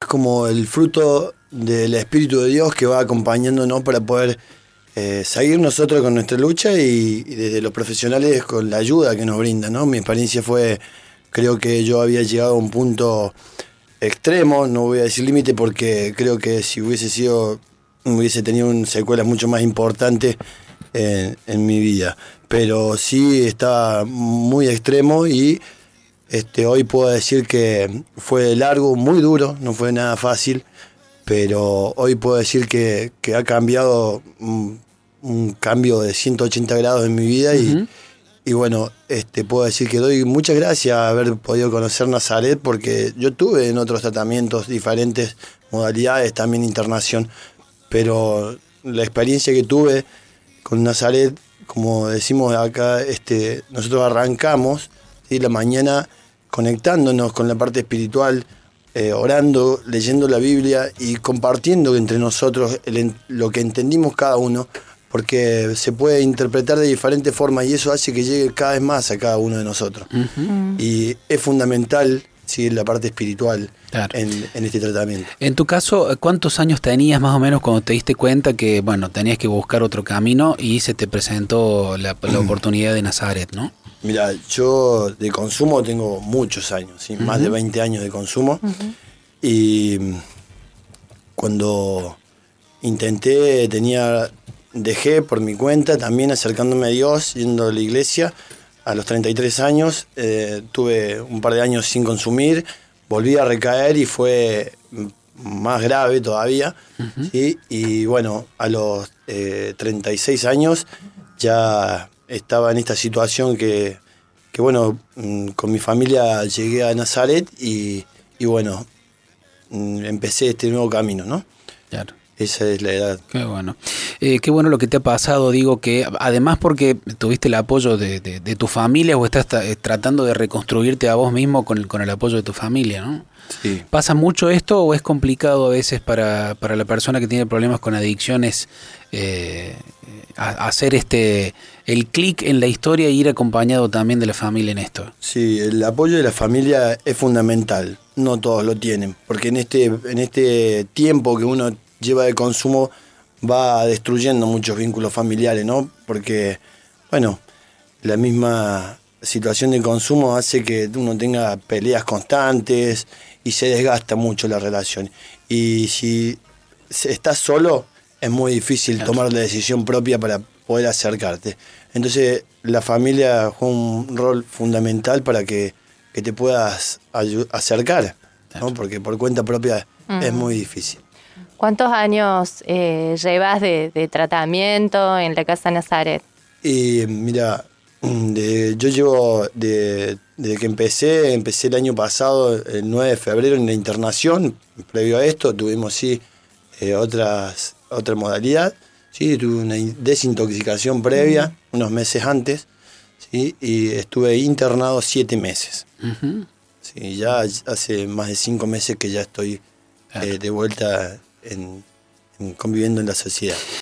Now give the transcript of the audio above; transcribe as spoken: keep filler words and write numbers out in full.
como el fruto del Espíritu de Dios que va acompañándonos para poder eh, seguir nosotros con nuestra lucha y, y desde los profesionales con la ayuda que nos brindan, ¿no? Mi experiencia fue, creo que yo había llegado a un punto extremo, no voy a decir límite porque creo que si hubiese sido, hubiese tenido un secuelas mucho más importantes en, en mi vida, pero sí estaba muy extremo y este, hoy puedo decir que fue largo, muy duro, no fue nada fácil, pero hoy puedo decir que, que ha cambiado un, un cambio de ciento ochenta grados en mi vida y, uh-huh. y bueno, este, puedo decir que doy muchas gracias a haber podido conocer Nazaret porque yo tuve en otros tratamientos diferentes modalidades, también internación, pero la experiencia que tuve con Nazaret, como decimos acá, este, nosotros arrancamos ¿sí? la mañana conectándonos con la parte espiritual, eh, orando, leyendo la Biblia y compartiendo entre nosotros el, lo que entendimos cada uno, porque se puede interpretar de diferentes formas y eso hace que llegue cada vez más a cada uno de nosotros. Uh-huh. Y es fundamental sí, la parte espiritual claro. en, en este tratamiento. En tu caso, ¿cuántos años tenías más o menos cuando te diste cuenta que bueno tenías que buscar otro camino y se te presentó la, la oportunidad de Nazaret, ¿no? Mira, yo de consumo tengo muchos años, ¿sí? uh-huh. más de veinte años de consumo. Uh-huh. Y cuando intenté, tenía, dejé por mi cuenta también acercándome a Dios, yendo a la iglesia. A los treinta y tres años eh, tuve un par de años sin consumir, volví a recaer y fue más grave todavía. Uh-huh. ¿sí? Y bueno, a los eh, treinta y seis años ya estaba en esta situación que, que bueno, con mi familia llegué a Nazaret y, y bueno, empecé este nuevo camino, ¿no? Claro. Esa es la edad. Qué bueno. Eh, qué bueno lo que te ha pasado, digo que además porque tuviste el apoyo de, de, de tu familia o estás t- tratando de reconstruirte a vos mismo con el, con el apoyo de tu familia, ¿no? Sí. ¿Pasa mucho esto o es complicado a veces para, para la persona que tiene problemas con adicciones eh, a, hacer este el clic en la historia e ir acompañado también de la familia en esto? Sí, el apoyo de la familia es fundamental. No todos lo tienen, porque en este, en este tiempo que uno lleva de consumo va destruyendo muchos vínculos familiares, ¿no? Porque, bueno, la misma situación de consumo hace que uno tenga peleas constantes y se desgasta mucho la relación. Y si estás solo, es muy difícil claro. tomar la decisión propia para poder acercarte. Entonces, la familia juega un rol fundamental para que, que te puedas ayu- acercar, claro. ¿no? Porque por cuenta propia mm. es muy difícil. ¿Cuántos años eh, llevas de, de tratamiento en la Casa Nazaret? Y mira, de, yo llevo, de, desde que empecé, empecé el año pasado, el nueve de febrero, en la internación. Previo a esto tuvimos sí eh, otras, otra modalidad. Sí, tuve una desintoxicación previa, uh-huh. unos meses antes, ¿sí? Y estuve internado siete meses. Uh-huh. Sí, ya hace más de cinco meses que ya estoy claro. eh, de vuelta en, en conviviendo en la sociedad.